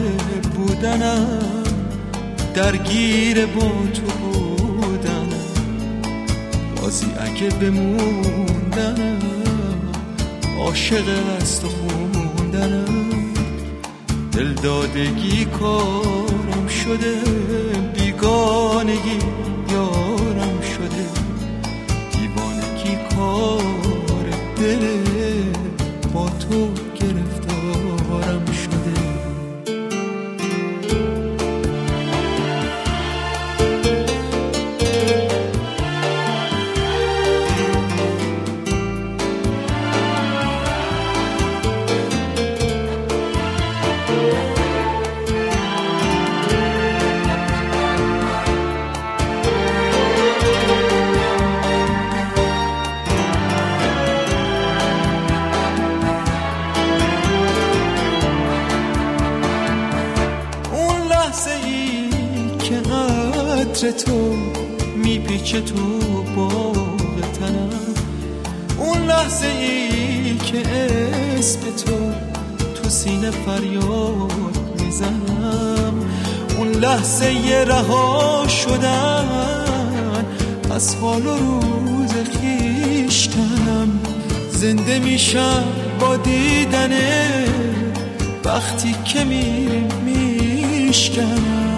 بودنم، درگیر با تو بودنم، رازی اگه بموندنم، عاشق از تو خوندنم. دلدادگی کارم شده، بیگانگی یارم شده، دیوانگی کار دل با تو گرفتارم شده. عطر تو میپیچه تو باغ تنم، اون لحظه ای که اسم تو سینه فریاد میزنم، اون لحظه ی رها شدن از حال و روز خویشتنم. زنده میشم با دیدنه وقتی که میریم میشکنم.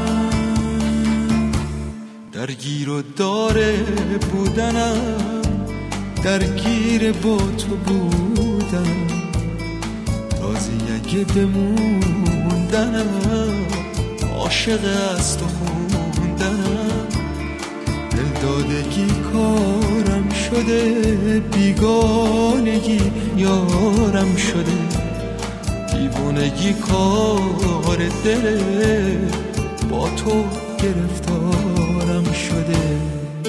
درگیر و داره بودنم، درگیر با تو بودم، رازی اگه بموندنم، عاشق از تو خوندنم. دلدادگی کارم شده، بیگانگی یارم شده، دیوانگی کار دل با تو گرفتارم شده.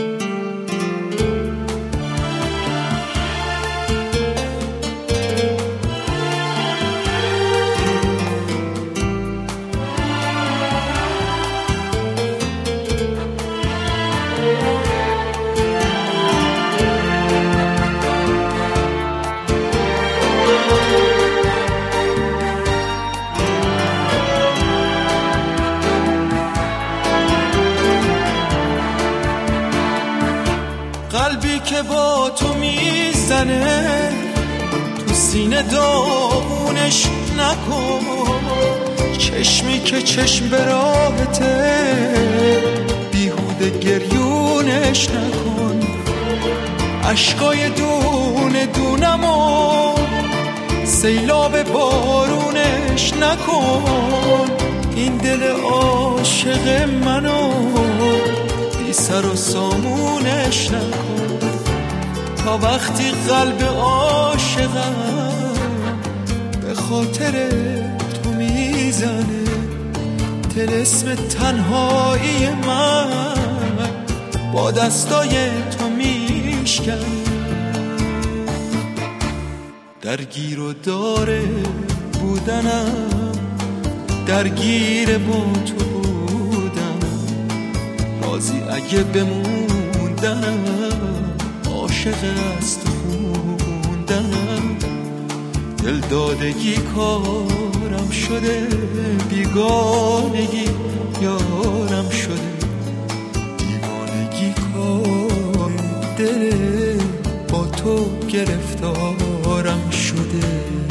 قلبی که با تو میزنه تو سینه داغونش نکن، چشمی که چشم به راهته بیهوده گریونش نکن، عشقای دونه دونمو سیلاب بارونش نکن. این دل عاشق منو بی سر و سامونش نکن، تا وقتی قلب عاشقم به خاطر تو میزنه، طلسم تنهایی من با دستای تو میشکنه. درگیر و داره بودنم، درگیر با تو بودم، رازی اگه بموندنم، عاشق از تو خوندنم. دلدادگی کارم شده، بیگانگی یارم شده، دیوانگی کار دل با تو گرفتارم شده.